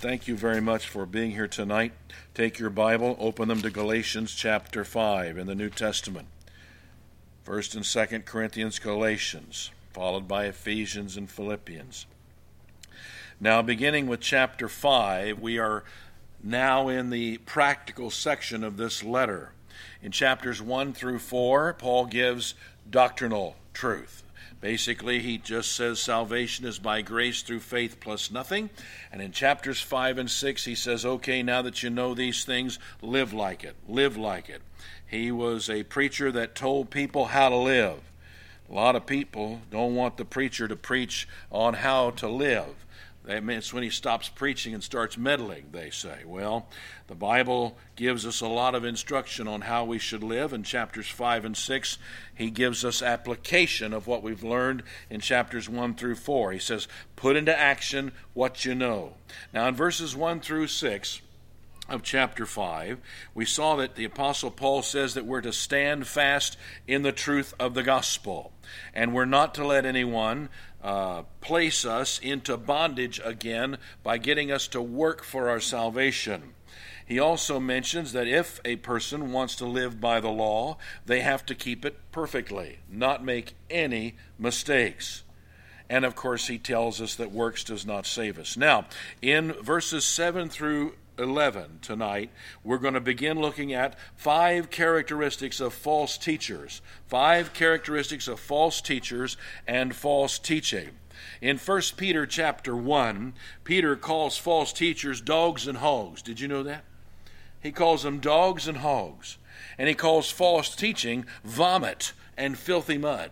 Thank you very much for being here tonight. Take your Bible, open them to Galatians chapter 5 in the New Testament. 1st and 2nd Corinthians, Galatians, followed by Ephesians and Philippians. Now, beginning with chapter 5, we are now in the practical section of this letter. In chapters 1 through 4, Paul gives doctrinal truth. Basically, he just says salvation is by grace through faith plus nothing. And in chapters 5 and 6, he says, okay, now that you know these things, live like it. Live like it. He was a preacher that told people how to live. A lot of people don't want the preacher to preach on how to live. That means when he stops preaching and starts meddling, they say. Well, the Bible gives us a lot of instruction on how we should live. In chapters 5 and 6, he gives us application of what we've learned in chapters 1 through 4. He says, put into action what you know. Now, in verses 1 through 6 of chapter 5, we saw that the Apostle Paul says that we're to stand fast in the truth of the gospel. And we're not to let anyone place us into bondage again by getting us to work for our salvation. He also mentions that if a person wants to live by the law, they have to keep it perfectly, not make any mistakes. And of course, he tells us that works does not save us. Now, in verses 7 through 11 tonight, we're going to begin looking at 5 characteristics of false teachers. 5 characteristics of false teachers and false teaching. In 1 Peter chapter 1, Peter calls false teachers dogs and hogs. Did you know that? He calls them dogs and hogs. And he calls false teaching vomit and filthy mud.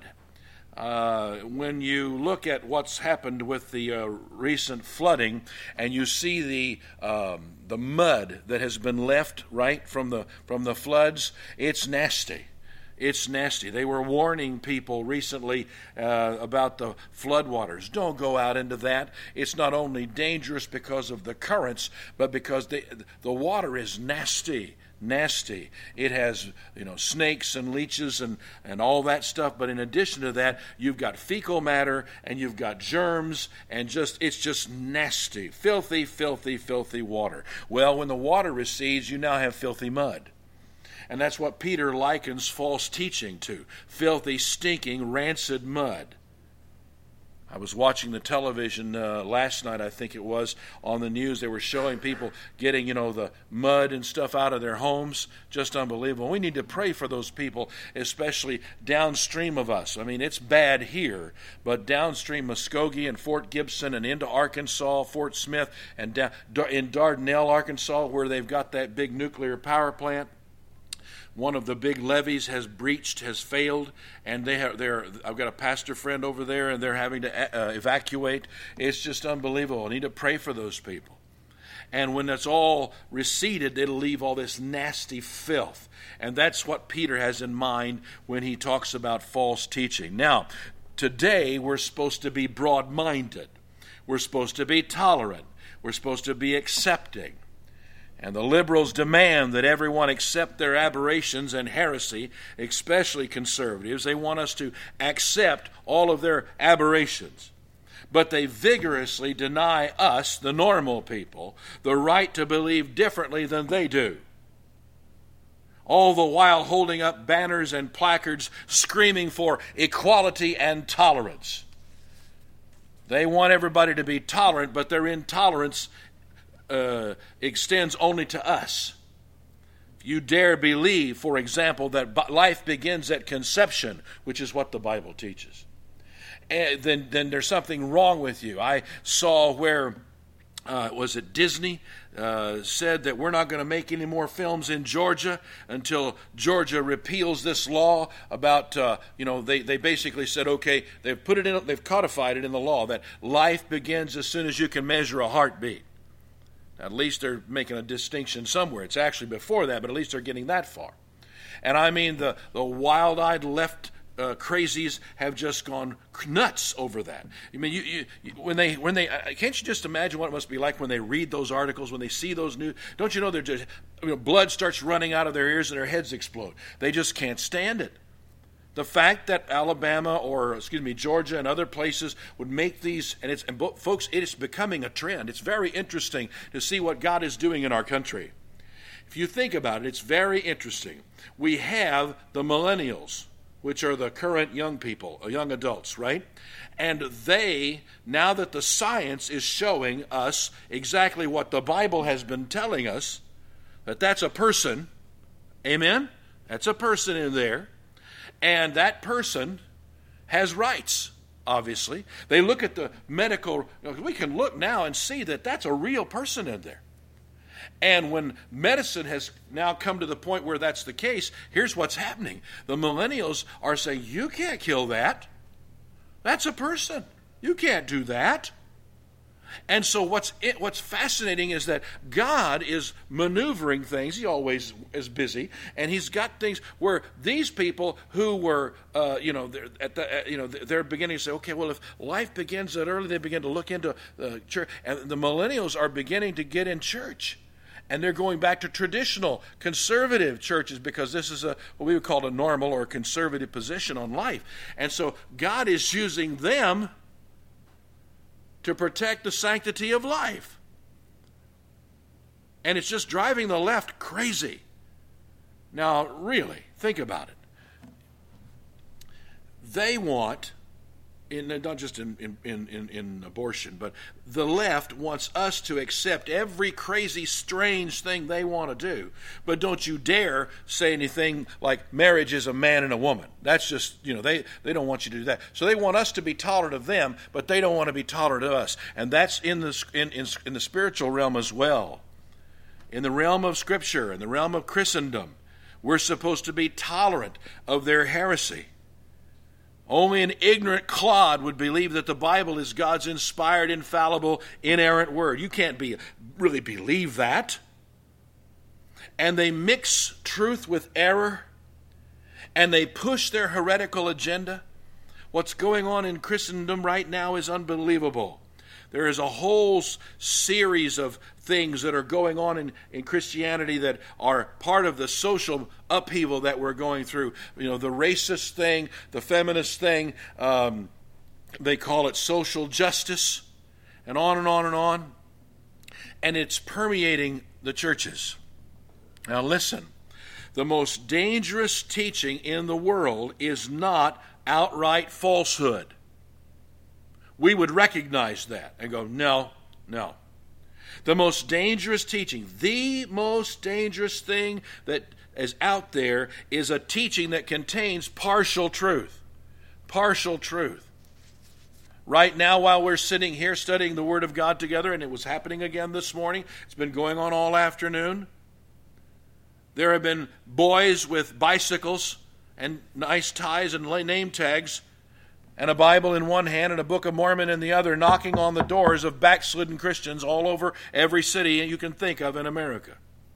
When you look at what's happened with the recent flooding, and you see the mud that has been left right from the floods, it's nasty. It's nasty. They were warning people recently about the floodwaters. Don't go out into that. It's not only dangerous because of the currents, but because the water is nasty. Nasty. It has, snakes and leeches and all that stuff. But in addition to that, you've got fecal matter and you've got germs and it's just nasty. Filthy, filthy, filthy water. Well, when the water recedes, you now have filthy mud. And that's what Peter likens false teaching to. Filthy, stinking, rancid mud. I was watching the television last night, I think it was, on the news. They were showing people getting, the mud and stuff out of their homes. Just unbelievable. We need to pray for those people, especially downstream of us. I mean, it's bad here, but downstream Muskogee and Fort Gibson and into Arkansas, Fort Smith, and down in Dardanelle, Arkansas, where they've got that big nuclear power plant. One of the big levees has failed, and I've got a pastor friend over there, and they're having to evacuate. It's just unbelievable. I need to pray for those people. And when that's all receded, it'll leave all this nasty filth. And that's what Peter has in mind when he talks about false teaching. Now, today we're supposed to be broad-minded. We're supposed to be tolerant. We're supposed to be accepting. And the liberals demand that everyone accept their aberrations and heresy, especially conservatives. They want us to accept all of their aberrations. But they vigorously deny us, the normal people, the right to believe differently than they do. All the while holding up banners and placards screaming for equality and tolerance. They want everybody to be tolerant, but their intolerance extends only to us. If you dare believe, for example, that life begins at conception, which is what the Bible teaches, then there's something wrong with you. I saw where, was it Disney, said that we're not going to make any more films in Georgia until Georgia repeals this law about, they basically said, okay, they've codified it in the law that life begins as soon as you can measure a heartbeat. At least they're making a distinction somewhere. It's actually before that, but at least they're getting that far. And I mean, the wild-eyed left crazies have just gone nuts over that. I mean, when they can't you just imagine what it must be like when they read those articles, when they see those news? Don't you know they're just blood starts running out of their ears and their heads explode. They just can't stand it. The fact that Alabama Georgia and other places would make these, folks, it is becoming a trend. It's very interesting to see what God is doing in our country. If you think about it, it's very interesting. We have the millennials, which are the current young people, young adults, right? And they, now that the science is showing us exactly what the Bible has been telling us, that's a person, amen? That's a person in there. And that person has rights, obviously. They look at the medical, we can look now and see that that's a real person in there. And when medicine has now come to the point where that's the case, here's what's happening. The millennials are saying, you can't kill that. That's a person. You can't do that. And so what's fascinating is that God is maneuvering things. He always is busy, and He's got things where these people who were, they're beginning to say, okay, well, if life begins that early, they begin to look into the church, and the millennials are beginning to get in church. And they're going back to traditional conservative churches because this is what we would call a normal or conservative position on life. And so God is using them to protect the sanctity of life. And it's just driving the left crazy. Now, really, think about it. They want, not just in abortion, but the left wants us to accept every crazy, strange thing they want to do. But don't you dare say anything like marriage is a man and a woman. That's just, they don't want you to do that. So they want us to be tolerant of them, but they don't want to be tolerant of us. And that's in the spiritual realm as well. In the realm of Scripture, in the realm of Christendom, we're supposed to be tolerant of their heresy. Only an ignorant clod would believe that the Bible is God's inspired, infallible, inerrant word. You can't really believe that. And they mix truth with error, and they push their heretical agenda. What's going on in Christendom right now is unbelievable. There is a whole series of things that are going on in Christianity that are part of the social upheaval that we're going through. The racist thing, the feminist thing, they call it social justice, and on and on and on. And it's permeating the churches. Now listen, the most dangerous teaching in the world is not outright falsehood. We would recognize that and go, no. The most dangerous teaching, the most dangerous thing that is out there is a teaching that contains partial truth. Partial truth. Right now, while we're sitting here studying the Word of God together, and it was happening again this morning, it's been going on all afternoon, there have been boys with bicycles and nice ties and name tags and a Bible in one hand and a Book of Mormon in the other, knocking on the doors of backslidden Christians all over every city you can think of in America.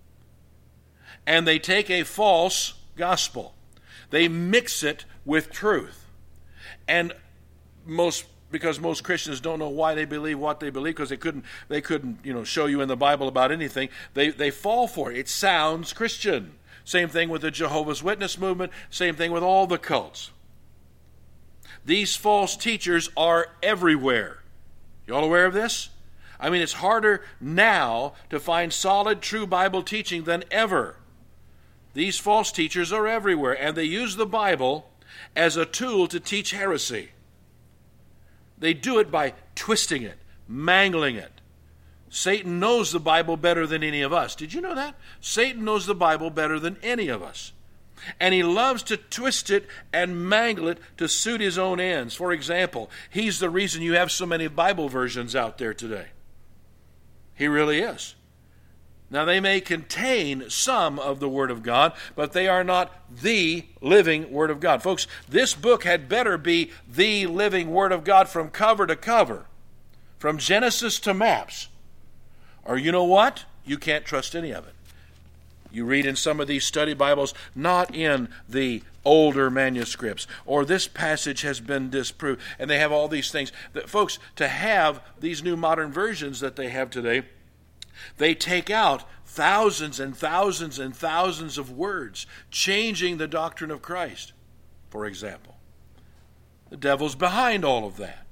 And they take a false gospel. They mix it with truth. And because most Christians don't know why they believe what they believe, because they couldn't show you in the Bible about anything, they fall for it. It sounds Christian. Same thing with the Jehovah's Witness movement, same thing with all the cults. These false teachers are everywhere. You all aware of this? I mean, it's harder now to find solid, true Bible teaching than ever. These false teachers are everywhere, and they use the Bible as a tool to teach heresy. They do it by twisting it, mangling it. Satan knows the Bible better than any of us. Did you know that? Satan knows the Bible better than any of us. And he loves to twist it and mangle it to suit his own ends. For example, he's the reason you have so many Bible versions out there today. He really is. Now, they may contain some of the Word of God, but they are not the living Word of God. Folks, this book had better be the living Word of God from cover to cover, from Genesis to maps. Or you know what? You can't trust any of it. You read in some of these study Bibles, not in the older manuscripts, or this passage has been disproved, and they have all these things. Folks, to have these new modern versions that they have today, they take out thousands and thousands and thousands of words, changing the doctrine of Christ. for example. The devil's behind all of that.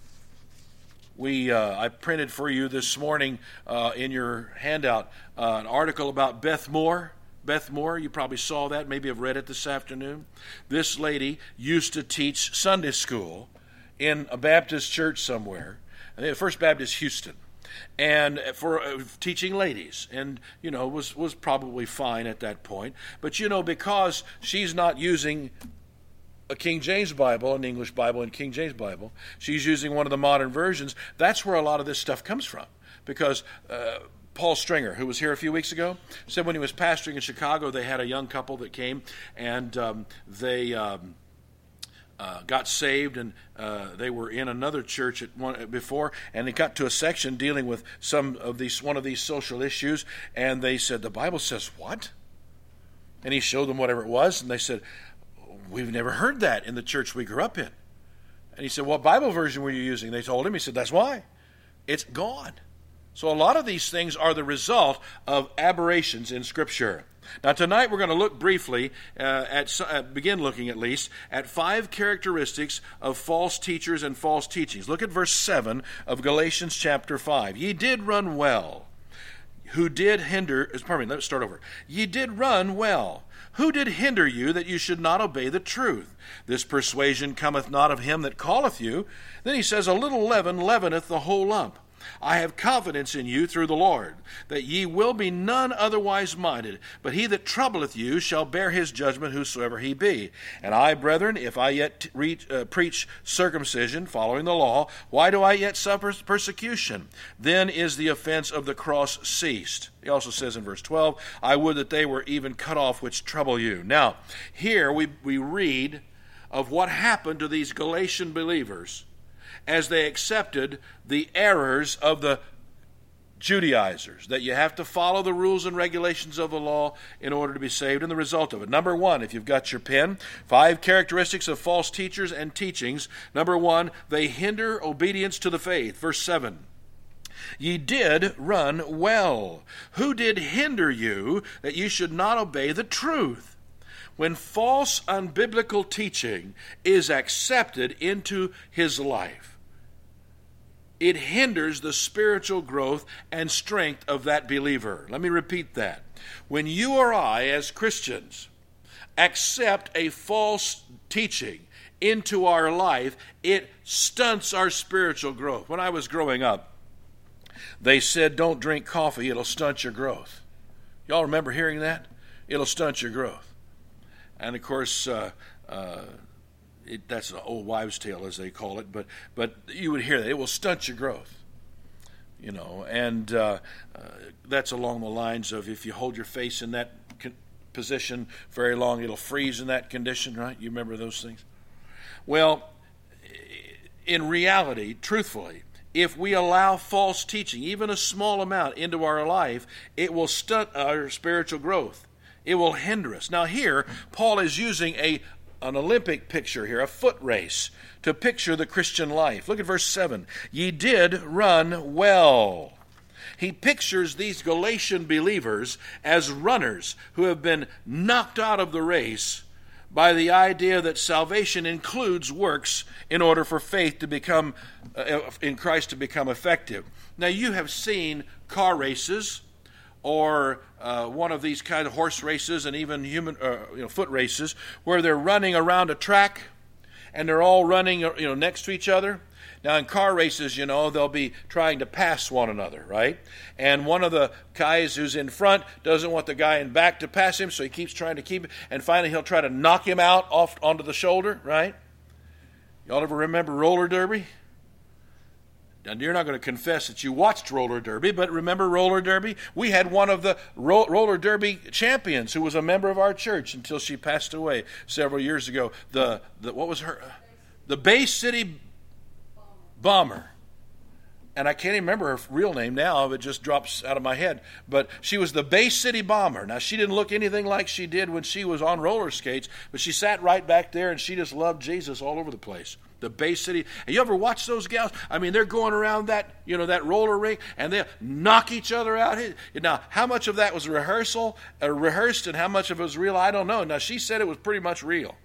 I printed for you this morning in your handout an article about Beth Moore. Beth Moore, you probably saw that, maybe have read it this afternoon. This lady used to teach Sunday school in a Baptist church somewhere, I think First Baptist Houston, and for teaching ladies, and was probably fine at that point. But because she's not using a King James Bible, an English Bible and King James Bible, she's using one of the modern versions. That's where a lot of this stuff comes from, because Paul Stringer, who was here a few weeks ago, said when he was pastoring in Chicago, they had a young couple that came, and they got saved, and they were in another church before, and they got to a section dealing with one of these social issues, and they said, "The Bible says what?" And he showed them whatever it was, and they said, "We've never heard that in the church we grew up in." And he said, "What Bible version were you using?" They told him. He said, "That's why. It's gone." So a lot of these things are the result of aberrations in Scripture. Now tonight we're going to look briefly, begin looking at least, at 5 characteristics of false teachers and false teachings. Look at verse 7 of Galatians chapter 5. Ye did run well. Who did hinder, let's start over. Ye did run well. Who did hinder you that you should not obey the truth? This persuasion cometh not of him that calleth you. Then he says, a little leaven leaveneth the whole lump. I have confidence in you through the Lord, that ye will be none otherwise minded. But he that troubleth you shall bear his judgment, whosoever he be. And I, brethren, if I yet preach circumcision, following the law, why do I yet suffer persecution? Then is the offense of the cross ceased. He also says in verse 12, I would that they were even cut off which trouble you. Now, here we read of what happened to these Galatian believers as they accepted the errors of the Judaizers, that you have to follow the rules and regulations of the law in order to be saved, and the result of it. Number 1, if you've got your pen, 5 characteristics of false teachers and teachings. Number 1, they hinder obedience to the faith. Verse 7. Ye did run well. Who did hinder you that you should not obey the truth? When false, unbiblical teaching is accepted into his life, it hinders the spiritual growth and strength of that believer. Let me repeat that. When you or I, as Christians, accept a false teaching into our life, it stunts our spiritual growth. When I was growing up, they said, don't drink coffee, it'll stunt your growth. Y'all remember hearing that? It'll stunt your growth. And of course, that's an old wives' tale, as they call it, but you would hear that. It will stunt your growth. And that's along the lines of if you hold your face in that position very long, it'll freeze in that condition, right? You remember those things? Well, in reality, truthfully, if we allow false teaching, even a small amount, into our life, it will stunt our spiritual growth. It will hinder us. Now here, Paul is using an Olympic picture here, a foot race, to picture the Christian life. Look at verse 7. Ye did run well. He pictures these Galatian believers as runners who have been knocked out of the race by the idea that salvation includes works in order for faith to become, in Christ to become effective. Now you have seen car races, or one of these kind of horse races, and even foot races, where they're running around a track, and they're all running next to each other. Now in car races, they'll be trying to pass one another, right? And one of the guys who's in front doesn't want the guy in back to pass him, so he keeps trying to keep it, and finally he'll try to knock him out off onto the shoulder, right? Y'all ever remember roller derby? Now, you're not going to confess that you watched roller derby, but remember roller derby? We had one of the roller derby champions who was a member of our church until she passed away several years ago. What was her? The Bay City Bomber. And I can't even remember her real name now. It just drops out of my head. But she was the Bay City Bomber. Now, she didn't look anything like she did when she was on roller skates, but she sat right back there, and she just loved Jesus all over the place. The Bay City. And you ever watch those gals? I mean, they're going around that roller rink, and they knock each other out. Now, how much of that was rehearsed, and how much of it was real, I don't know. Now, she said it was pretty much real.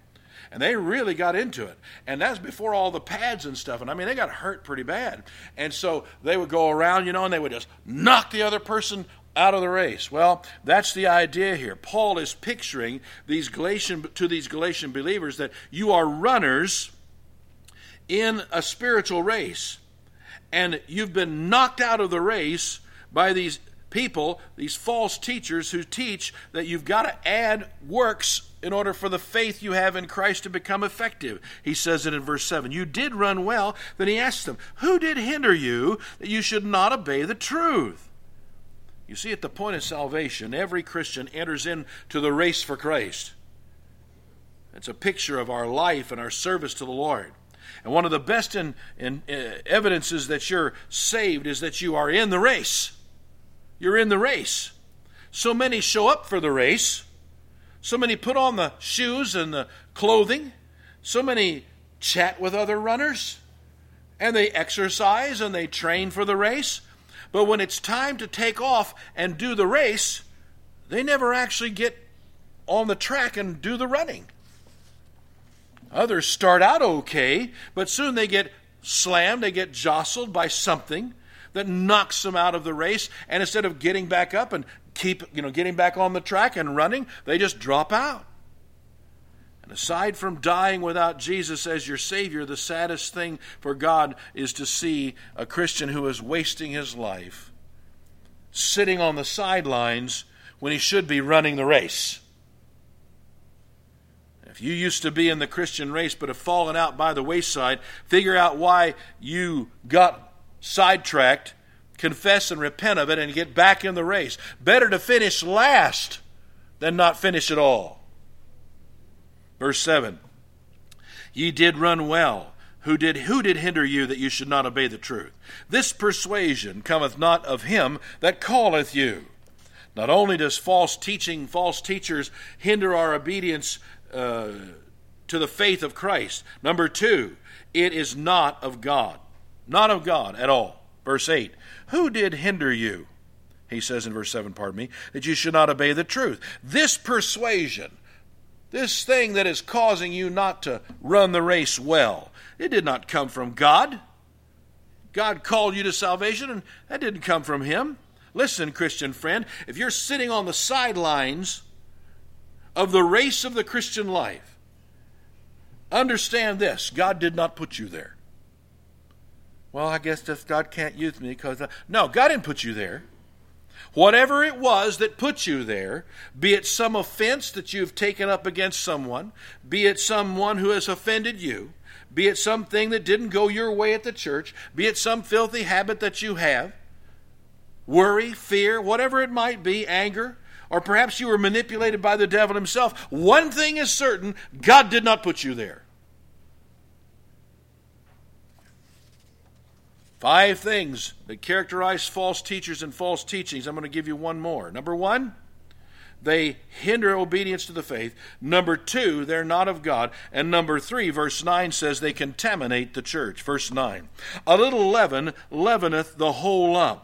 And they really got into it. And that's before all the pads and stuff. And I mean, they got hurt pretty bad. And so they would go around, and they would just knock the other person out of the race. Well, that's the idea here. Paul is picturing these Galatian believers that you are runners in a spiritual race. And you've been knocked out of the race by these people, these false teachers who teach that you've got to add works in order for the faith you have in Christ to become effective. He says it in verse 7. You did run well. Then he asks them, who did hinder you that you should not obey the truth? You see, at the point of salvation, every Christian enters into the race for Christ. It's a picture of our life and our service to the Lord. And one of the best evidences that you're saved is that you are in the race. You're in the race. So many show up for the race. So many put on the shoes and the clothing. So many chat with other runners. And they exercise and they train for the race. But when it's time to take off and do the race, they never actually get on the track and do the running. Others start out okay, but soon they get slammed, they get jostled by something that knocks them out of the race, and instead of getting back up and getting back on the track and running, they just drop out. And aside from dying without Jesus as your Savior, the saddest thing for God is to see a Christian who is wasting his life sitting on the sidelines when he should be running the race. If you used to be in the Christian race but have fallen out by the wayside, figure out why you got sidetracked, confess and repent of it, and get back in the race. Better to finish last than not finish at all. Verse 7. Ye did run well. Who did hinder you that you should not obey the truth? This persuasion cometh not of him that calleth you. Not only does false teachers hinder our obedience to the faith of Christ. Number 2, it is not of God. Not of God at all. Verse 8, who did hinder you? He says in verse 7, that you should not obey the truth. This persuasion, this thing that is causing you not to run the race well, it did not come from God. God called you to salvation, and that didn't come from him. Listen, Christian friend, if you're sitting on the sidelines of the race of the Christian life, understand this: God did not put you there. Well, I guess just God can't use me because... No, God didn't put you there. Whatever it was that put you there, be it some offense that you've taken up against someone, be it someone who has offended you, be it something that didn't go your way at the church, be it some filthy habit that you have, worry, fear, whatever it might be, anger, or perhaps you were manipulated by the devil himself. One thing is certain: God did not put you there. 5 things that characterize false teachers and false teachings. I'm going to give you one more. Number 1, they hinder obedience to the faith. Number 2, they're not of God. And number 3, verse 9 says they contaminate the church. Verse 9, a little leaven leaveneth the whole lump.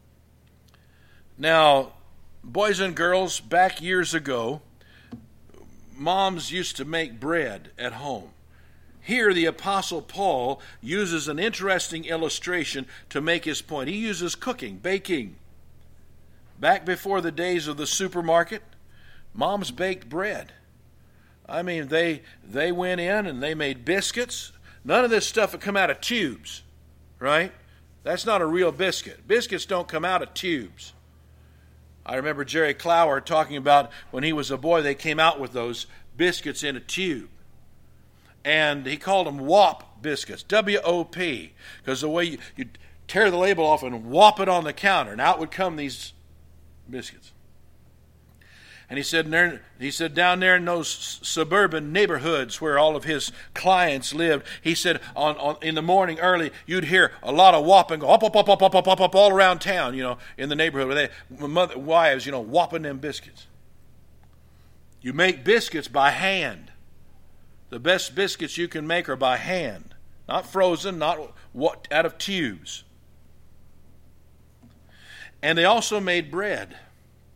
Now, boys and girls, back years ago, moms used to make bread at home. Here, the Apostle Paul uses an interesting illustration to make his point. He uses cooking, baking. Back before the days of the supermarket, moms baked bread. I mean, they went in and they made biscuits. None of this stuff would come out of tubes, right? That's not a real biscuit. Biscuits don't come out of tubes. I remember Jerry Clower talking about when he was a boy, they came out with those biscuits in a tube. And he called them WOP biscuits, W-O-P, because the way you tear the label off and whop it on the counter, and out would come these biscuits. And he said down there in those suburban neighborhoods where all of his clients lived, he said in the morning early, you'd hear a lot of whopping go up all around town, in the neighborhood where wives, whopping them biscuits. You make biscuits by hand. The best biscuits you can make are by hand, not frozen, not out of tubes. And they also made bread.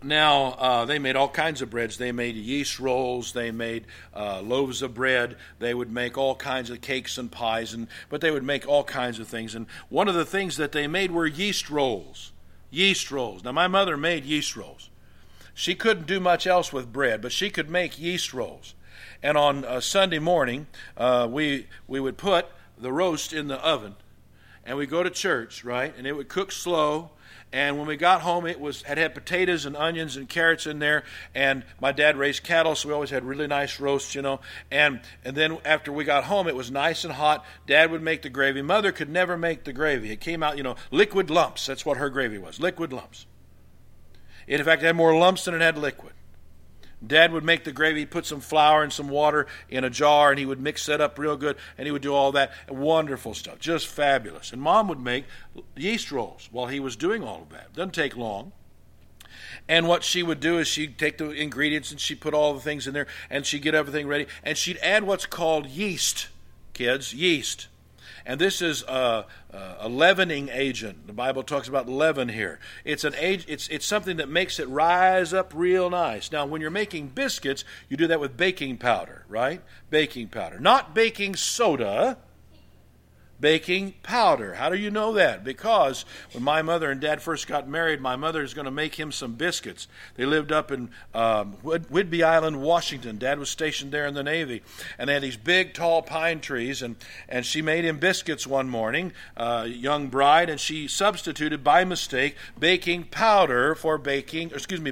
Now, they made all kinds of breads. They made yeast rolls. They made loaves of bread. They would make all kinds of cakes and pies, but they would make all kinds of things. And one of the things that they made were yeast rolls. Yeast rolls. Now, my mother made yeast rolls. She couldn't do much else with bread, but she could make yeast rolls. And on Sunday morning, we would put the roast in the oven, and we'd go to church, right? And it would cook slow. And when we got home, it had potatoes and onions and carrots in there. And my dad raised cattle, so we always had really nice roasts, And then after we got home, it was nice and hot. Dad would make the gravy. Mother could never make the gravy. It came out, liquid lumps. That's what her gravy was, liquid lumps. It, in fact, had more lumps than it had liquid. Dad would make the gravy, put some flour and some water in a jar, and he would mix that up real good, and he would do all that. Wonderful stuff, just fabulous. And Mom would make yeast rolls while he was doing all of that. Doesn't take long. And what she would do is she'd take the ingredients and she'd put all the things in there, and she'd get everything ready, and she'd add what's called yeast, kids, yeast. And this is a leavening agent. The Bible talks about leaven here. It's something that makes it rise up real nice. Now, when you're making biscuits, you do that with baking powder, right? Baking powder. Not baking soda. Baking powder. How do you know that? Because when my mother and Dad first got married, my mother is going to make him some biscuits. They lived up in Whidbey Island, Washington. Dad was stationed there in the Navy. And they had these big, tall pine trees. And she made him biscuits one morning, young bride, and she substituted by mistake baking soda for baking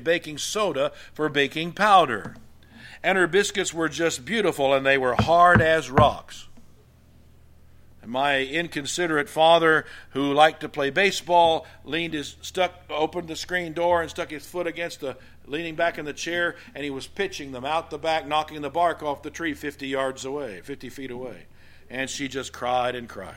powder. And her biscuits were just beautiful, and they were hard as rocks. And my inconsiderate father, who liked to play baseball, opened the screen door and stuck his foot leaning back in the chair, and he was pitching them out the back, knocking the bark off the tree 50 feet away. And she just cried and cried.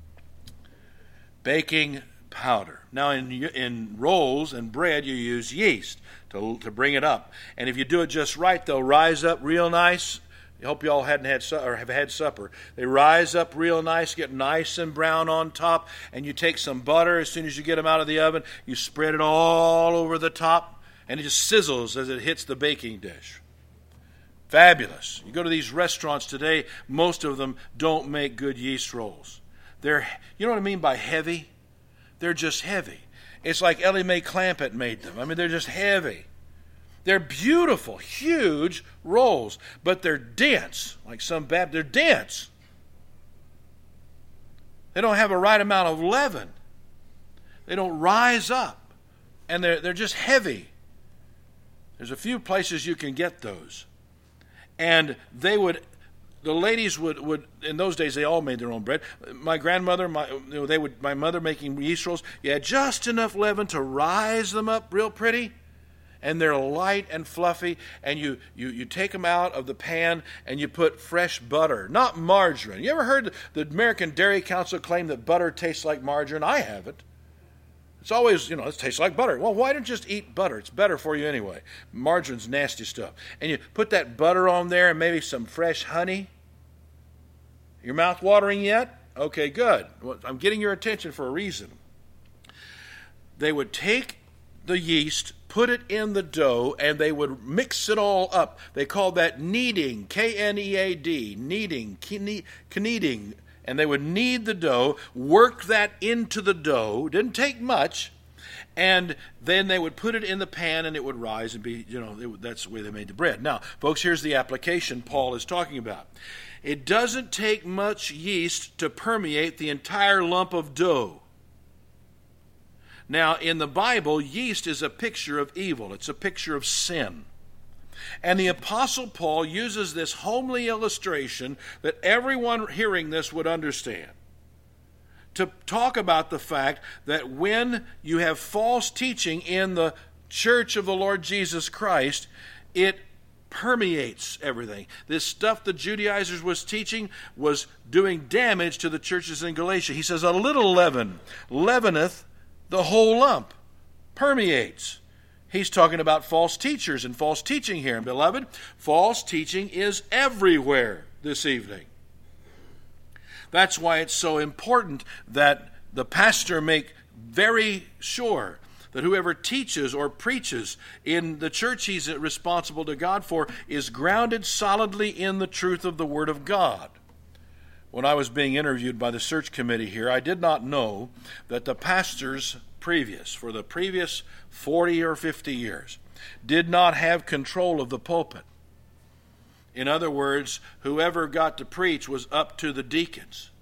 Baking powder. Now, in rolls and bread, you use yeast to bring it up. And if you do it just right, they'll rise up real nice. I hope you all have had supper. They rise up real nice, get nice and brown on top, and you take some butter as soon as you get them out of the oven. You spread it all over the top, and it just sizzles as it hits the baking dish. Fabulous. You go to these restaurants today, most of them don't make good yeast rolls. You know what I mean by heavy? They're just heavy. It's like Ellie Mae Clampett made them. I mean, they're just heavy. They're beautiful, huge rolls, but they're dense, they're dense. They don't have a right amount of leaven. They don't rise up, and they're just heavy. There's a few places you can get those. And the ladies would in those days, they all made their own bread. My grandmother, my mother making yeast rolls, you had just enough leaven to rise them up real pretty. And they're light and fluffy, and you take them out of the pan and you put fresh butter, not margarine. You ever heard the American Dairy Council claim that butter tastes like margarine? I haven't. It's always, it tastes like butter. Well, why don't you just eat butter? It's better for you anyway. Margarine's nasty stuff. And you put that butter on there and maybe some fresh honey. Your mouth watering yet? Okay, good. Well, I'm getting your attention for a reason. They would take the yeast, put it in the dough, and they would mix it all up. They called that kneading, K-N-E-A-D, kneading. And they would knead the dough, work that into the dough. Didn't take much. And then they would put it in the pan, and it would rise and be, that's the way they made the bread. Now, folks, here's the application Paul is talking about. It doesn't take much yeast to permeate the entire lump of dough. Now, in the Bible, yeast is a picture of evil. It's a picture of sin. And the Apostle Paul uses this homely illustration that everyone hearing this would understand to talk about the fact that when you have false teaching in the church of the Lord Jesus Christ, it permeates everything. This stuff the Judaizers was teaching was doing damage to the churches in Galatia. He says, a little leaven leaveneth the whole lump, permeates. He's talking about false teachers and false teaching here. And beloved, false teaching is everywhere this evening. That's why it's so important that the pastor make very sure that whoever teaches or preaches in the church he's responsible to God for is grounded solidly in the truth of the Word of God. When I was being interviewed by the search committee here, I did not know that the pastors for the previous 40 or 50 years, did not have control of the pulpit. In other words, whoever got to preach was up to the deacons.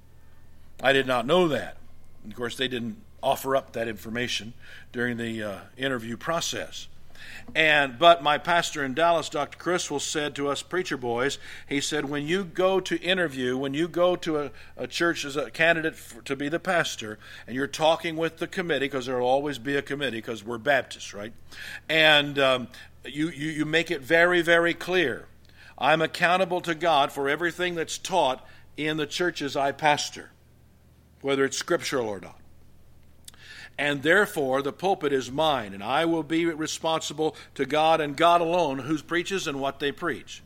I did not know that. Of course, they didn't offer up that information during the interview process. But my pastor in Dallas, Dr. Criswell, said to us preacher boys, he said, when you go to interview, when you go to a church as a candidate to be the pastor, and you're talking with the committee, because there will always be a committee, because we're Baptists, right? And you make it very, very clear. I'm accountable to God for everything that's taught in the churches I pastor, whether it's scriptural or not. And therefore, the pulpit is mine, and I will be responsible to God and God alone who preaches and what they preach.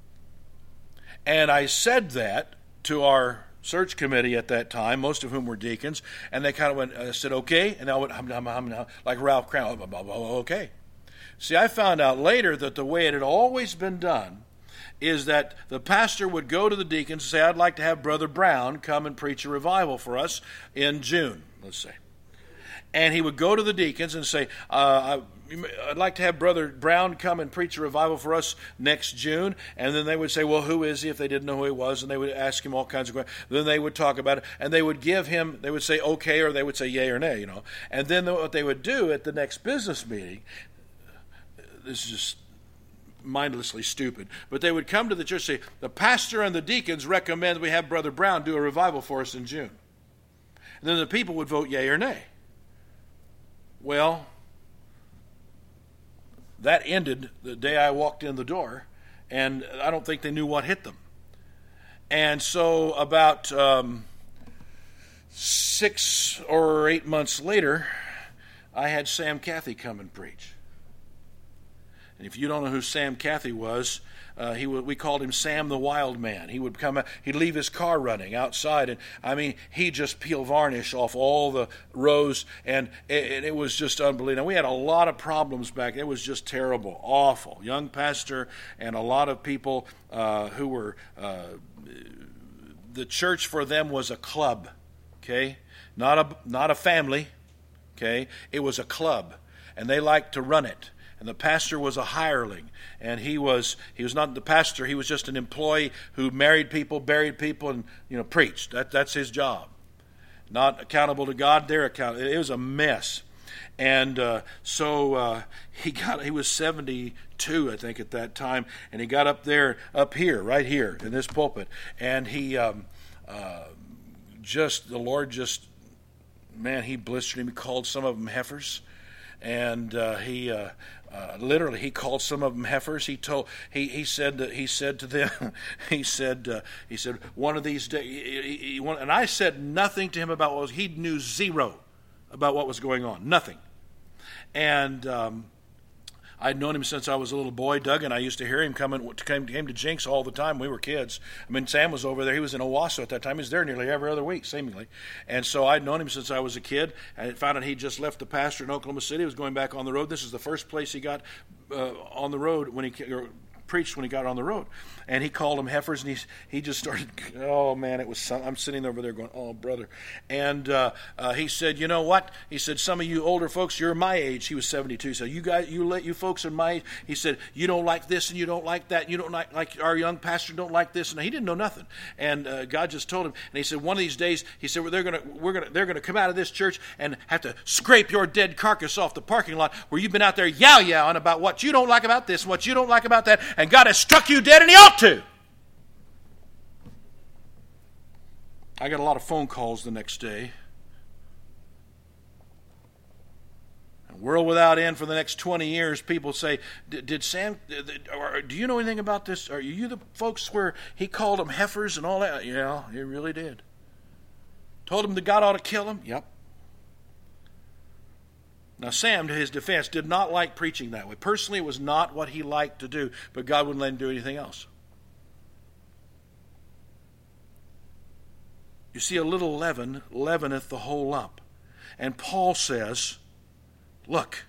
And I said that to our search committee at that time, most of whom were deacons, and they kind of went, said, okay, and I went, like Ralph Crown, okay. See, I found out later that the way it had always been done is that the pastor would go to the deacons and say, I'd like to have Brother Brown come and preach a revival for us in June, let's say. And he would go to the deacons and say, I'd like to have Brother Brown come and preach a revival for us next June. And then they would say, well, who is he, if they didn't know who he was? And they would ask him all kinds of questions. Then they would talk about it. And they would give him, they would say okay, or they would say yay or nay, And then what they would do at the next business meeting, this is just mindlessly stupid, but they would come to the church and say, the pastor and the deacons recommend we have Brother Brown do a revival for us in June. And then the people would vote yay or nay. Well, that ended the day I walked in the door, and I don't think they knew what hit them. And so about 6 or 8 months later, I had Sam Cathy come and preach. And if you don't know who Sam Cathy was, we called him Sam the Wild Man. He would come, he'd leave his car running outside, and he'd just peel varnish off all the rows, and it was just unbelievable. We had a lot of problems back. It was just terrible, awful. Young pastor and a lot of people who were, the church for them was a club, okay, not a family, okay. It was a club, and they liked to run it. And the pastor was a hireling, and he was not the pastor. He was just an employee who married people, buried people, and preached. That's his job. Not accountable to God. They're accountable. It was a mess, and so he was 72, I think, at that time, and he got up here, right here in this pulpit, and he the Lord he blistered him. He called some of them heifers. And literally, he called some of them heifers. He said to them, he said, one of these days, and I said nothing to him about what was. He knew zero about what was going on, nothing. And I'd known him since I was a little boy. Doug and I used to hear him came to Jinx all the time. We were kids. Sam was over there. He was in Owasso at that time. He was there nearly every other week, seemingly. And so I'd known him since I was a kid. I found out he'd just left the pastor in Oklahoma City. He was going back on the road. This is the first place he got on the road when he preached when he got on the road. And he called them heifers, and he just started, oh man, I'm sitting over there going, oh brother. And he said, you know what? He said, some of you older folks, you're my age. He was 72. So you folks are my age. He said, you don't like this and you don't like that. And you don't like our young pastor don't like this. And he didn't know nothing. And God just told him. And he said, one of these days, he said, well, they're gonna come out of this church and have to scrape your dead carcass off the parking lot where you've been out there yow-yowing about what you don't like about this and what you don't like about that. And God has struck you dead, and he ought to. I got a lot of phone calls the next day. World without end for the next 20 years, people say, did Sam, do you know anything about this? Are you the folks where he called them heifers and all that? Yeah, he really did. Told him that God ought to kill him? Yep. Now, Sam, to his defense, did not like preaching that way. Personally, it was not what he liked to do, but God wouldn't let him do anything else. You see, a little leaven leaveneth the whole lump. And Paul says look,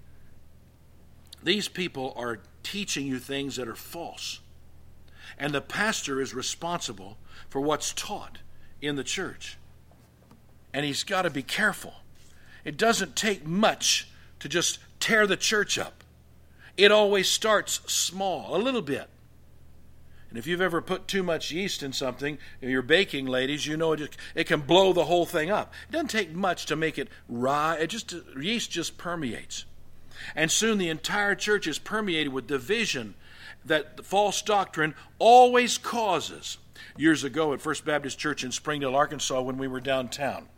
these people are teaching you things that are false. And the pastor is responsible for what's taught in the church. And he's got to be careful. It doesn't take much to just tear the church up. It always starts small, a little bit. And if you've ever put too much yeast in something, you're baking, ladies, you know it can blow the whole thing up. It doesn't take much to make it rise. Yeast just permeates. And soon the entire church is permeated with division that the false doctrine always causes. Years ago at First Baptist Church in Springdale, Arkansas, when we were downtown,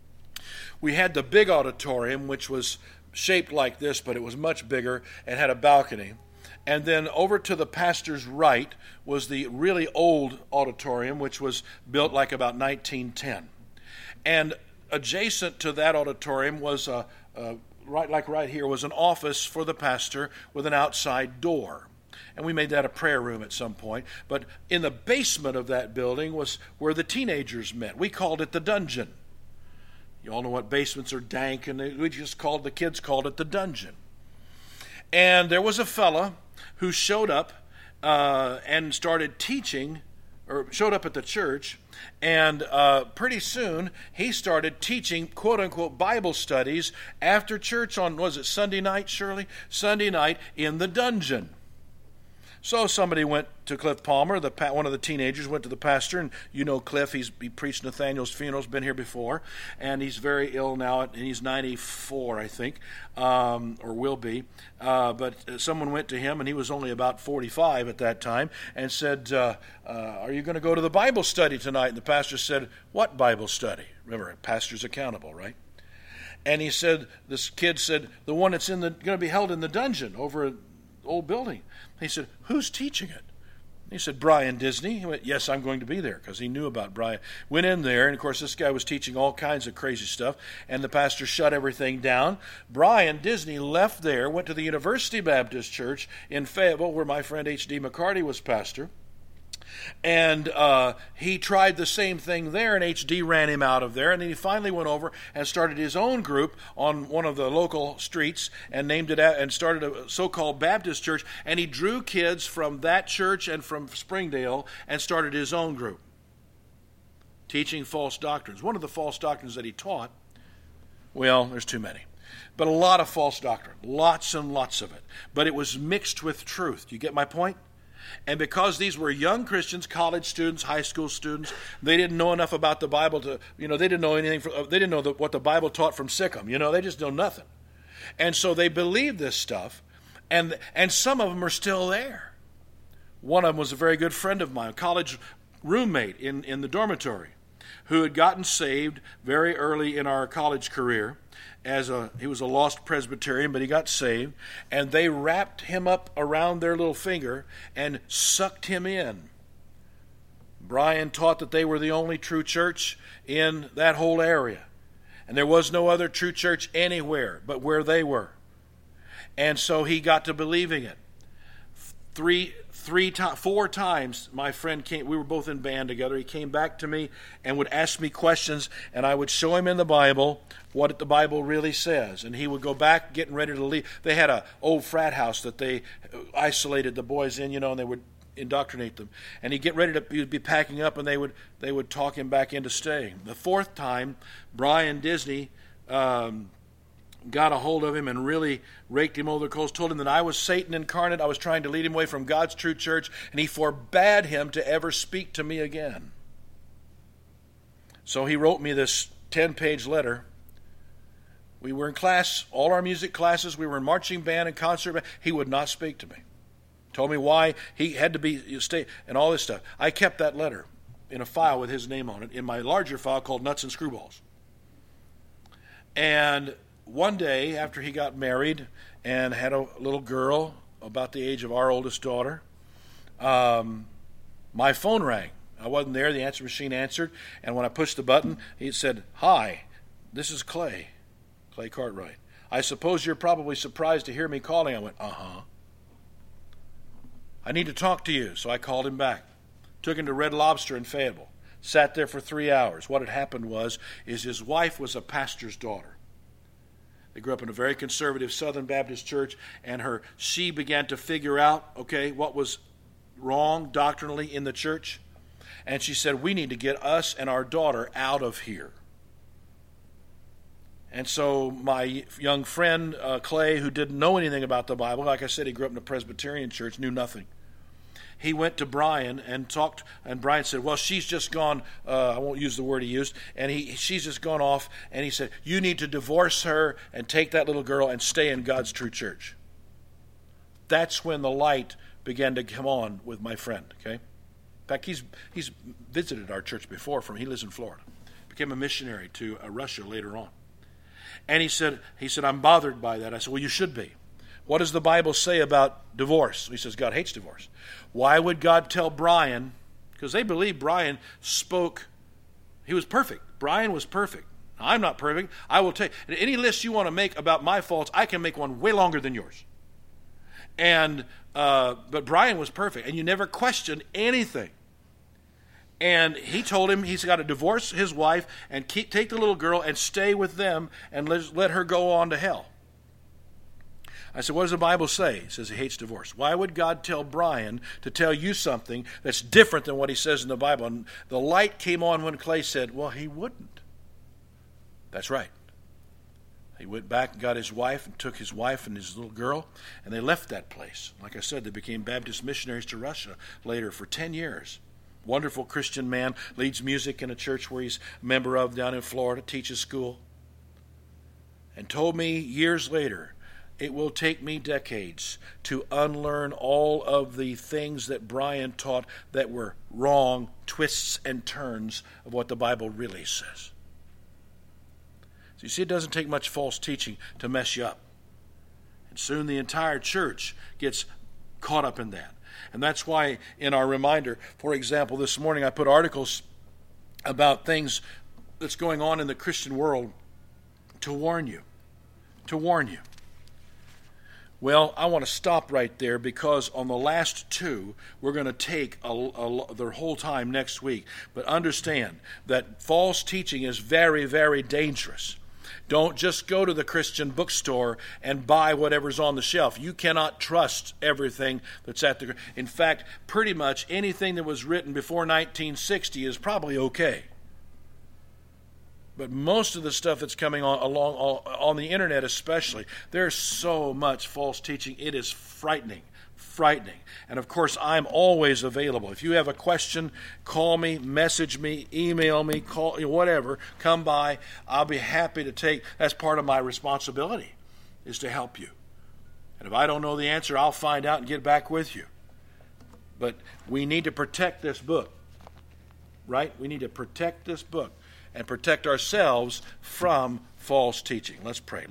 we had the big auditorium, which was shaped like this, but it was much bigger and had a balcony. And then over to the pastor's right was the really old auditorium, which was built like about 1910. And adjacent to that auditorium was right here was an office for the pastor with an outside door. And we made that a prayer room at some point. But in the basement of that building was where the teenagers met. We called it the dungeon. You all know what basements are dank, and the kids called it the dungeon. And there was a fella who showed up and started teaching, or showed up at the church, and pretty soon he started teaching quote-unquote Bible studies after church on, was it Sunday night, Shirley? Sunday night in the dungeon. So somebody went to Cliff Palmer, one of the teenagers went to the pastor, and you know Cliff, he preached Nathaniel's funeral, he's been here before, and he's very ill now, and he's 94, I think, or will be. But someone went to him, and he was only about 45 at that time, and said, are you going to go to the Bible study tonight? And the pastor said, what Bible study? Remember, a pastor's accountable, right? And he said, this kid said, the one that's going to be held in the dungeon over an old building. He said, who's teaching it? He said, Brian Disney. He went, yes, I'm going to be there, because he knew about Brian. Went in there, and of course this guy was teaching all kinds of crazy stuff, and the pastor shut everything down. Brian Disney left there, went to the University Baptist Church in Fayetteville, where my friend H.D. McCarty was pastor. And he tried the same thing there, and H.D. ran him out of there. And then he finally went over and started his own group on one of the local streets and named it and started a so-called Baptist church. And he drew kids from that church and from Springdale and started his own group, teaching false doctrines. One of the false doctrines that he taught, well, there's too many, but a lot of false doctrine, lots and lots of it. But it was mixed with truth. Do you get my point? And because these were young Christians, college students, high school students, they didn't know enough about the Bible to, they didn't know anything. They didn't know what the Bible taught from Sikkim. They just know nothing. And so they believed this stuff, and some of them are still there. One of them was a very good friend of mine, a college roommate in the dormitory, who had gotten saved very early in our college career. He was a lost Presbyterian, but he got saved, and they wrapped him up around their little finger and sucked him in. Brian taught that they were the only true church in that whole area, and there was no other true church anywhere but where they were. And so he got to believing it. Four times my friend came, we were both in band together, he came back to me and would ask me questions, and I would show him in the Bible what the Bible really says. And he would go back getting ready to leave. They had an old frat house that they isolated the boys in, and they would indoctrinate them. And he'd get ready he'd be packing up, and they would talk him back into staying. The fourth time, Brian Disney got a hold of him and really raked him over the coals, told him that I was Satan incarnate, I was trying to lead him away from God's true church, and he forbade him to ever speak to me again. So he wrote me this 10-page letter. We were in class, all our music classes, we were in marching band and concert band. He would not speak to me. Told me why he had to stay, and all this stuff. I kept that letter in a file with his name on it, in my larger file called Nuts and Screwballs. And one day, after he got married and had a little girl about the age of our oldest daughter, my phone rang. I wasn't there. The answer machine answered. And when I pushed the button, he said, "Hi, this is Clay Cartwright. I suppose you're probably surprised to hear me calling." I went, "Uh-huh. I need to talk to you." So I called him back. Took him to Red Lobster in Fayetteville. Sat there for 3 hours. What had happened was his wife was a pastor's daughter. They grew up in a very conservative Southern Baptist church, and she began to figure out, okay, what was wrong doctrinally in the church. And she said, we need to get us and our daughter out of here. And so my young friend, Clay, who didn't know anything about the Bible, like I said, he grew up in a Presbyterian church, knew nothing. He went to Brian and talked, and Brian said, well, she's just gone, I won't use the word he used, and she's just gone off, and he said, you need to divorce her and take that little girl and stay in God's true church. That's when the light began to come on with my friend, okay? In fact, he's visited our church before. He lives in Florida. Became a missionary to Russia later on. And he said, I'm bothered by that. I said, well, you should be. What does the Bible say about divorce? He says, God hates divorce. Why would God tell Brian? Because they believe Brian spoke. He was perfect. Brian was perfect. I'm not perfect. I will take any list you want to make about my faults. I can make one way longer than yours. And but Brian was perfect, and you never questioned anything. And he told him he's got to divorce his wife and take the little girl and stay with them and let her go on to hell. I said, what does the Bible say? It says he hates divorce. Why would God tell Brian to tell you something that's different than what he says in the Bible? And the light came on when Clay said, well, he wouldn't. That's right. He went back and got his wife and took his wife and his little girl, and they left that place. Like I said, they became Baptist missionaries to Russia later for 10 years. Wonderful Christian man, leads music in a church where he's a member of down in Florida, teaches school. And told me years later, it will take me decades to unlearn all of the things that Brian taught that were wrong, twists and turns of what the Bible really says. So you see, it doesn't take much false teaching to mess you up. And soon the entire church gets caught up in that. And that's why in our reminder, for example, this morning I put articles about things that's going on in the Christian world to warn you. To warn you. Well, I want to stop right there because on the last two, we're going to take the whole time next week. But understand that false teaching is very, very dangerous. Don't just go to the Christian bookstore and buy whatever's on the shelf. You cannot trust everything that's at the... In fact, pretty much anything that was written before 1960 is probably okay. But most of the stuff that's coming on the internet especially, there's so much false teaching. It is frightening. And of course, I'm always available. If you have a question, call me, message me, email me, call, whatever, come by. I'll be happy to take. That's part of my responsibility, is to help you. And if I don't know the answer, I'll find out and get back with you. But we need to protect this book, right? We need to protect this book and protect ourselves from false teaching. Let's pray.